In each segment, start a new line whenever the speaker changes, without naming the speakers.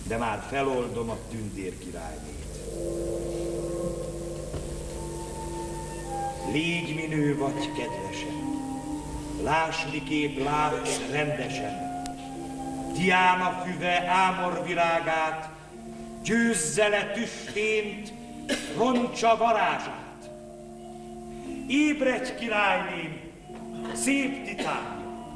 de már feloldom a tündérkirálynét. Légy minő vagy kedvesen, láss, miképp látsz rendesen. Diána füve ámor virágát, győzze le tüstént, roncsa varázsát. Ébredj, királyném, szép titánja!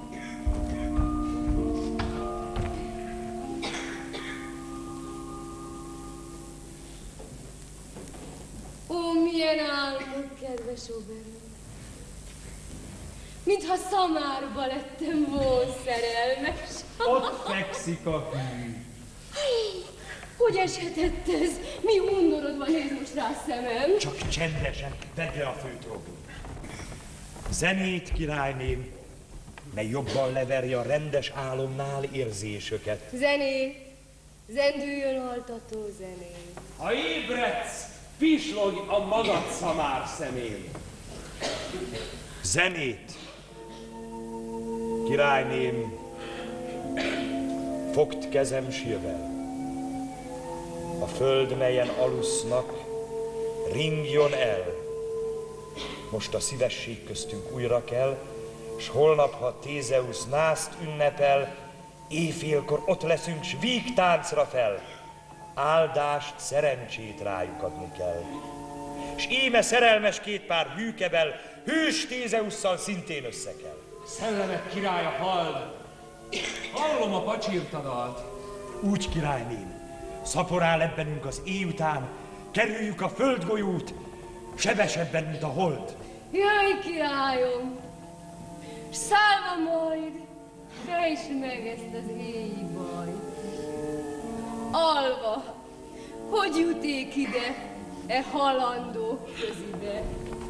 Ó, milyen álmod, kedves Oberon! Mintha szamárba lettem volna szerelmes.
Ott fekszik a hű.
Hogy eshetett ez? Mi undorodva néz most rá szemem?
Csak csendesen, vedd le a főtrónból. Zenét, királyném, mely jobban leverje a rendes álomnál érzésöket.
Zenét, zendüljön altató zenét.
Ha ébredsz, pislogj a magad szamár szemén.
Zenét, királyném, fogd kezem sírvel. A föld, melyen alusznak, ringjon el. Most a szívesség köztünk újra kell, s holnap, ha Thézeusz nászt ünnepel, éjfélkor ott leszünk, s vígtáncra fel. Áldást, szerencsét rájuk adni kell. S íme szerelmes két pár hűkevel, hős Thézeusszal szintén összekel.
Szellemek királya hald, hallom a pacsirtadalt.
Úgy, királyném, szaporál ebbenünk az éj után, kerüljük a földgolyót, sebesebben, mint a hold.
Jaj, királyom! S szállva majd, fejtsd meg ezt az éjjel bajt. Alva, hogy juték ide, e halandók közibe?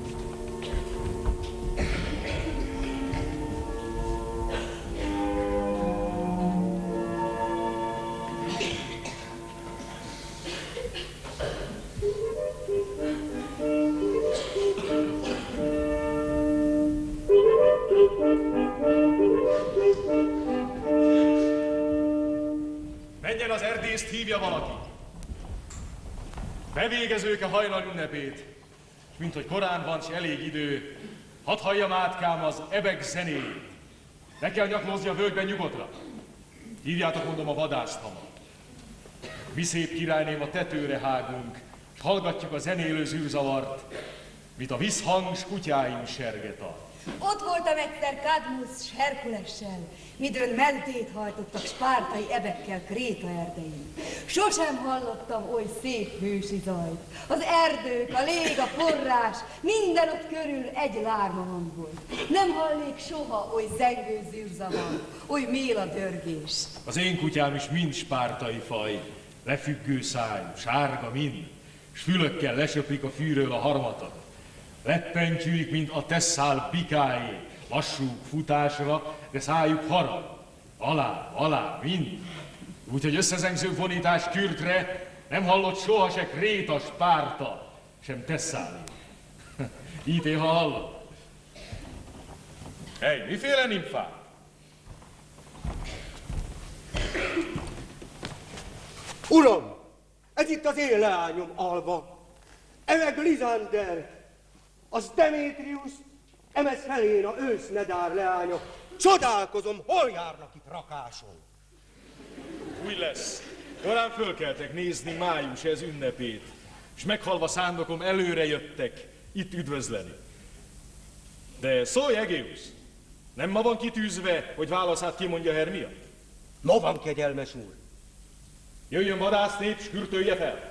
Menjen az erdészt, hívja valaki. Bevégezők a hajnal ünnepét, és mint hogy korán van, s elég idő, hadd halljam átkám az ebek zenéjét. Ne kell nyaklózni a völgyben nyugodtra. Hívjátok, mondom, a vadászt hamar. Mi szép királyném, a tetőre hágunk, s hallgatjuk a zenélő zűrzavart, mint a visszhang, s kutyáim serget tart.
Ott voltam egyszer Kadmusz s Herkulessel, midőn mentét hajtottak spártai ebekkel Kréta erdején. Sosem hallottam oly szép hősi zajt. Az erdők, a lég, a forrás, minden ott körül egy lárma hang volt. Nem hallék soha oly zengő zűrzavar, oly méla dörgés.
Az én kutyám is mind spártai faj, lefüggő szájú, sárga mind, s fülökkel lesöprik a fűről a harmatot. Leppentyűik, mint a tesszál bikáé, lassú futásra, de szájuk harag. Alá, mind. Úgyhogy összezengző vonítás kürtre nem hallott soha se Kréta, Spárta, sem Tesszálé. Így ha hallott. Hely, miféle nimfák?
Uram, ez itt az én leányom Alva, emeg Lizander, az Demétrius, emez Heléna ősznedár leánya. Csodálkozom, hol járnak itt rakáson?
Úgy lesz. Korán fölkeltek nézni május ez ünnepét, és meghalva szándokom előre jöttek itt üdvözleni. De szólj, Egeusz, nem ma van kitűzve, hogy válaszát kimondja Hermia?
Ma van, kegyelmes úr.
Jöjjön vadásznép, s kürtölje fel!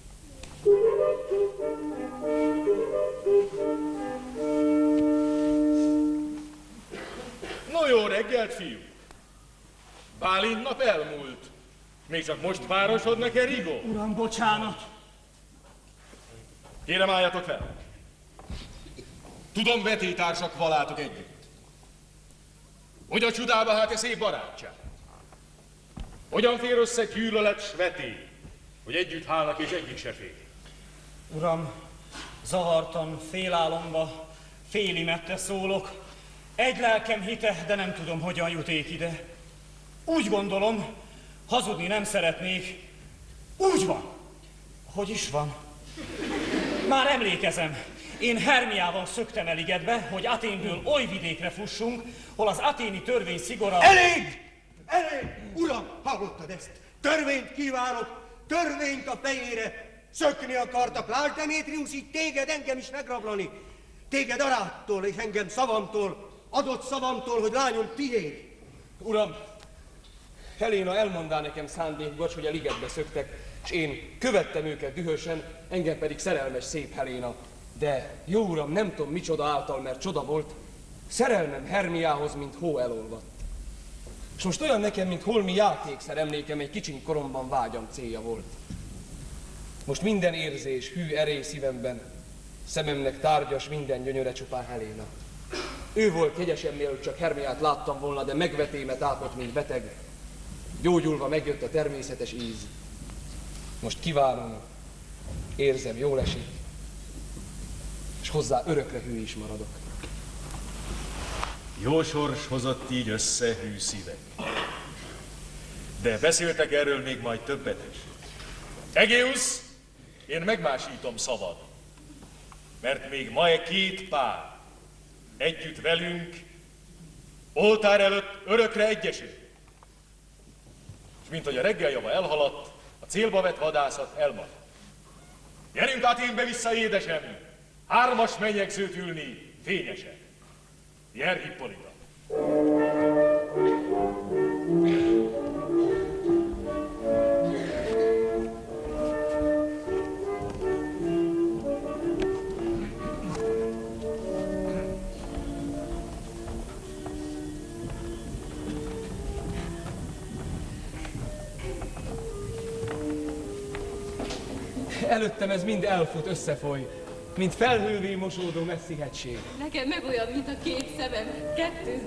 No jó reggelt, fiú! Bálint nap elmúlt. Még csak most párosodnak-e, Rigó?
Uram, bocsánat!
Kérem, álljatok fel! Tudom, vetétársak valátok együtt. Hogy a csudába hát e szép barátság? Hogyan fér össze gyűlölet s veté, hogy együtt hálnak és egyik se fél?
Uram, zavartan, félálomba, félimettre szólok. Egy lelkem hite, de nem tudom, hogyan juték ide. Úgy gondolom, hazudni nem szeretnék, Úgy van.
Hogy is van? Már emlékezem, én Hermiával szöktem el ligetbe, hogy Athénből oly vidékre fussunk, hol az athéni törvény szigora...
Elég! Elég! Uram, hallottad ezt? Törvényt kívánok! Törvényt a fejére! Szökni akartak, lásd, Demétrius, így téged, engem is megrablani. Téged arától és engem szavamtól, adott szavamtól, hogy lányom tiéd.
Uram, Heléna elmondá nekem szándékban, hogy a ligetbe szöktek, és én követtem őket dühösen, engem pedig szerelmes szép Heléna. De, jó uram, nem tudom micsoda által, mert csoda volt, szerelmem Hermiához, mint hó elolvadt. És most olyan nekem, mint holmi játékszer emlékem, egy kicsiny koromban vágyam célja volt. Most minden érzés, hű erély szívemben, szememnek tárgyas minden gyönyöre csupán Heléna. Ő volt jegyesem, mielőtt csak Hermiát láttam volna, de megvetémet ápott, mint beteg. Gyógyulva megjött a természetes íz. Most kívánom, érzem, jól esik, és hozzá örökre hű is maradok.
Jó sors hozott így össze hű szívek. De beszéltek erről még majd többet is. Egeusz, én megmásítom szavad, mert még ma két pár együtt velünk oltár előtt örökre egyesül. És mint hogy a reggeljava elhaladt, a célba vett vadászat elmaradt. Gyerünk Athénbe vissza, édesem, hármas menyegzőt ülni fényesen. Jár, Hippolita!
Előttem ez mind elfut, összefoly, mint felhővé mosódó messzi hegység.
Nekem meg olyan, mint a két szemem, kettő